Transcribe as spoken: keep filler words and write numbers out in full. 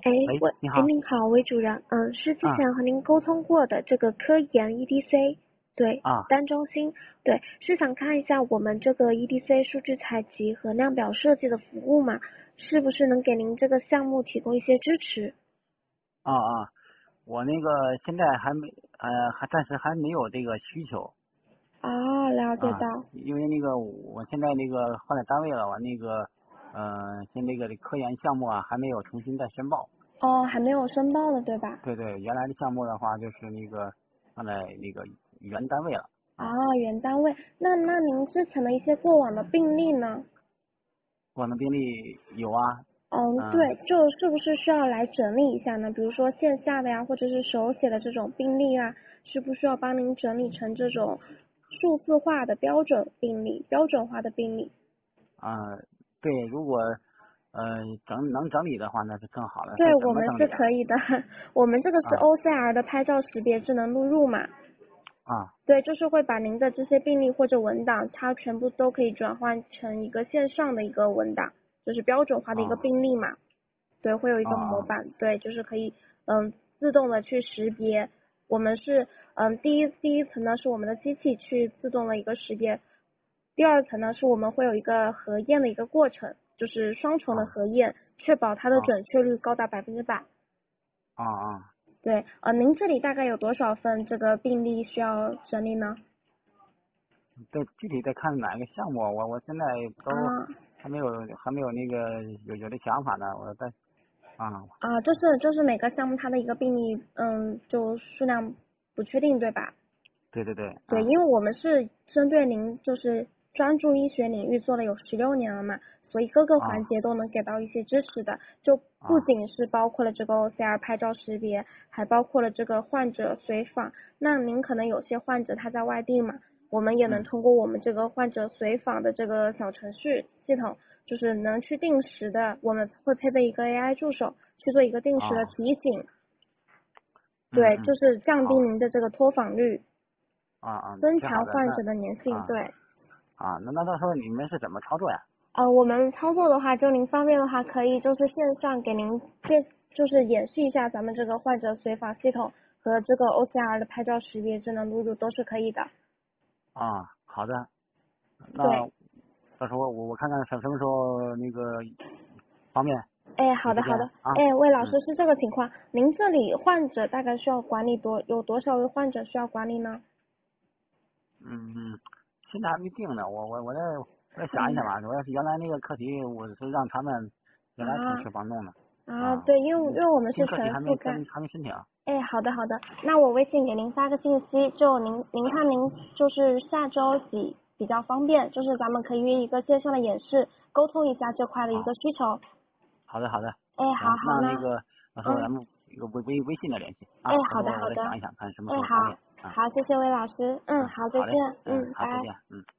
哎， 喂， 我，哎， 你好。 您好，魏主任，嗯，是之啊前和您沟通过的这个科研 E D C，对， 啊单中心，对，是想看一下我们这个 E D C 数据采集和量表设计的服务嘛，是不是能给您这个项目提供一些支持？ 啊啊！我那个现在还没呃，还暂时还没有这个需求啊，了解啊， 到， 因为那个我现在那个换了单位了，我那个呃，现那个科研项目啊还没有重新再申报。 哦，还没有申报呢，对吧？ 对对，原来的项目的话就是那个放在那个原单位了啊， 啊。 原单位，那那您之前的一些过往的病例呢？ 我们病例有啊。 嗯， 嗯。 对，就是不是需要来整理一下呢？比如说线下的呀，或者是手写的这种病例啊，需不需要帮您整理成这种数字化的标准病例、标准化的病例？ 啊，对，如果呃整能整理的话，那是更好了。 对， 是怎我们是么整理啊？ 可以的。我们这个是啊 O C R 的拍照识别智能录入嘛？ 啊对，就是会把您的这些病例或者文档，它全部都可以转换成一个线上的一个文档，就是标准化的一个啊病例嘛。对，会有一啊啊个模板，对，就是可以嗯自动的去识别。我们是嗯第一第一层呢是我们的机器去自动的一个识别，第二层呢是我们会有一个核验的一个过程，就是双重的啊核验，确保它的啊准确率高达百分之百。 啊啊！ 对，呃，您这里大概有多少份这个病例需要整理呢？ 这具体得看哪个项目，我我现在都啊还没有还没有那个有有的想法呢，我在啊啊，就是就是每个项目它的一个病例，嗯，就数量不确定，对吧？ 对对对。 对， 嗯因为我们是针对您就是专注医学领域做了有十六年了嘛，所以各个环啊节都能给到一些支持的，就不啊仅是包括了这个 O C R 拍照识别，还包括了这个患者随访。那您可能有些患者他在外地嘛，我们也能嗯通过我们这个患者随访的这个小程序系统，就是能去定时的，我们会配备一个 A I 助手去做一个定时的啊提醒，对，就嗯嗯。 是降低好。 您的这个脱访率， 啊啊， 增挺好的。那强患者的粘性， 啊对。 啊那那到时候你们是怎么操作呀？ 呃，我们操作的话，就您方便的话，可以就是线上给您介，就是演示一下咱们这个患者随访系统和这个 O C R 的拍照识别智能录入都是可以的。 啊，好的。那对， 到时候我我看看什什么时候那个方便哎， 有时间好的好的， 啊。 哎，魏老嗯师是这个情况，您这里患者大概需要管理多，有多少位患者需要管理呢？ 嗯嗯，现在还没定呢，我我我再我再想一想嗯， 吧。主要是原来那个课题我是让他们原来同啊事帮弄的啊， 啊。 对，因为因嗯， 为我们是新课题还没全覆盖。 跟还没申请。 哎，好的好的，那我微信给您发个信息，就您您看您就是下周几比较方便，就是咱们可以约一个线上的演示，沟通一下这块的一好个需求。 好的好的。 哎，好行， 好，那那那个到时候咱嗯， 们有微微微信的联系哎， 啊。到时候我好的好的， 再想一想看什么哎时候方便好啊。 好，谢谢魏老师，嗯， 嗯， 好，再见， 好嘞。嗯， 嗯， 好，再拜。 见。嗯。